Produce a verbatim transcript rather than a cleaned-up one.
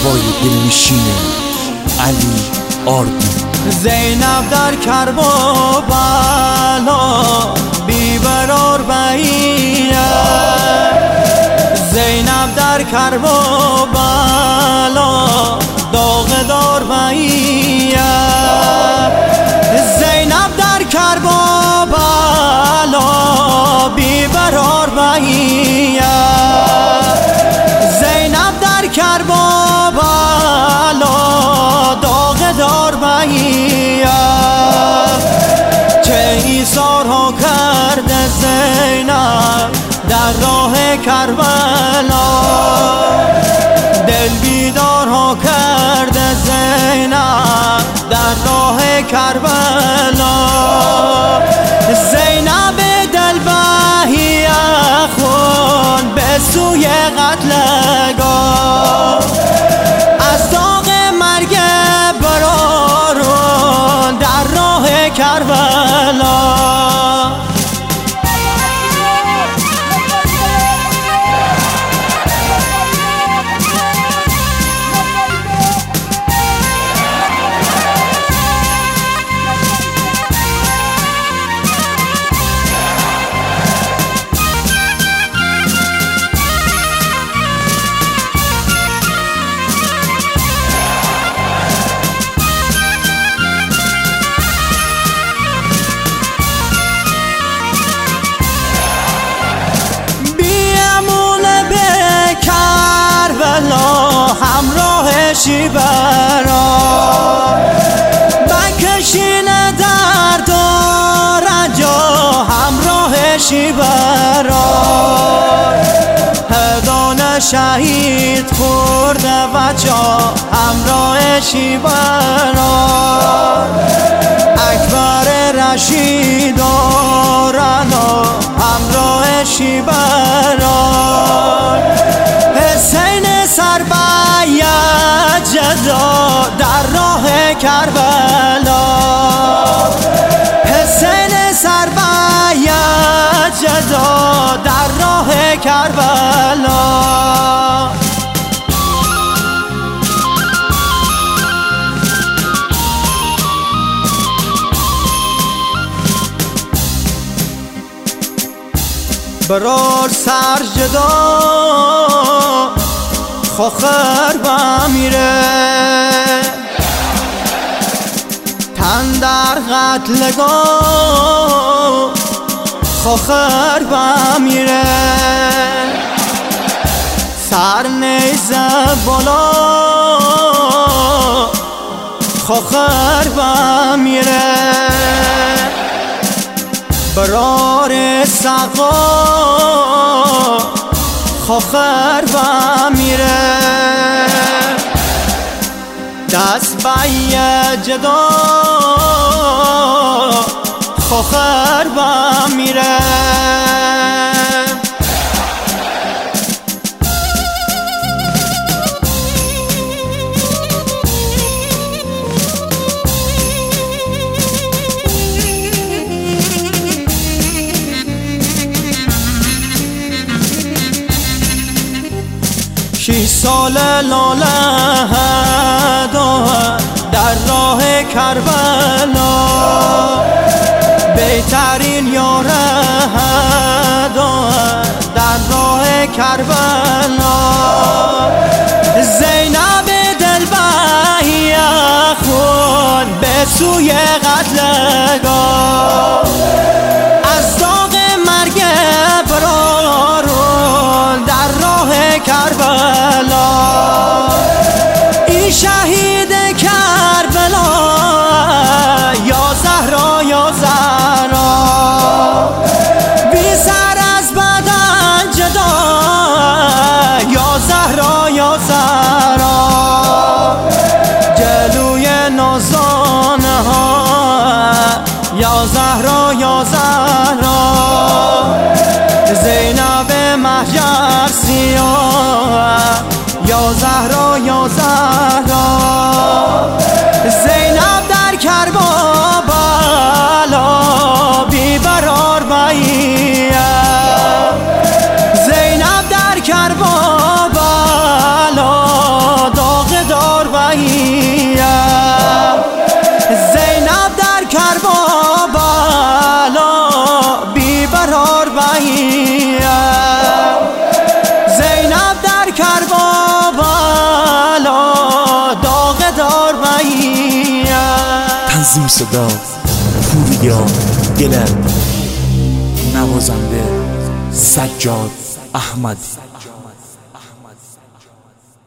هوای دلنشین علی آردی. زینب در کرب و بلا بی‌برار بهیه، زینب در کرب و بلا داغ دار بهیه، زینب در کرب و بلا بی‌برار بهیه، زینب در کرب و بلا داغ دار بهیه، چه ایثارها کرده زینب در راه کربلا، دل بیدارها کرده زینب در راه کربلا، زینب دل بهیه خون به سوی قتلگاه، از داغ مرگ برارون در راه کربلا. همراه شیبرا بکشین درد و رنجا، همراه شیبرا هدان شهید خورده بچا، همراه شیبرا اکبر رشید و رنا، همراه شیبرا حسین سربیه جدا در راه کربلا، حسین سربیه جدا در راه کربلا. برار سر جدا خوخر بمیره، تن در قتلگاه خوخر بمیره، سر نیزه بالا خوخر بمیره، برار سقا خوخر بمیره، دست بایه جدا خوخر بمیره. شش سال لاله در راه کربلا، بهترین یار در راه کربلا، زینب دل بهیه خون به سوی قتلگاه، از داغ مرگ برارون در راه کربلا، این شهید کربلا یا زهرا یا زهرا، بی سر از بدن جدا یا زهرا یا زهرا، جلوی نازانه ها یا زهرا یا زهرا، زینب مهجر سیاه یا زهرا یا زهرا، زینب در کرب و بلا بی‌برار بهیه، زینب در کرب و بلا داغ تنظیم صدا پوریا دلر، نوازنده سجاد احمد.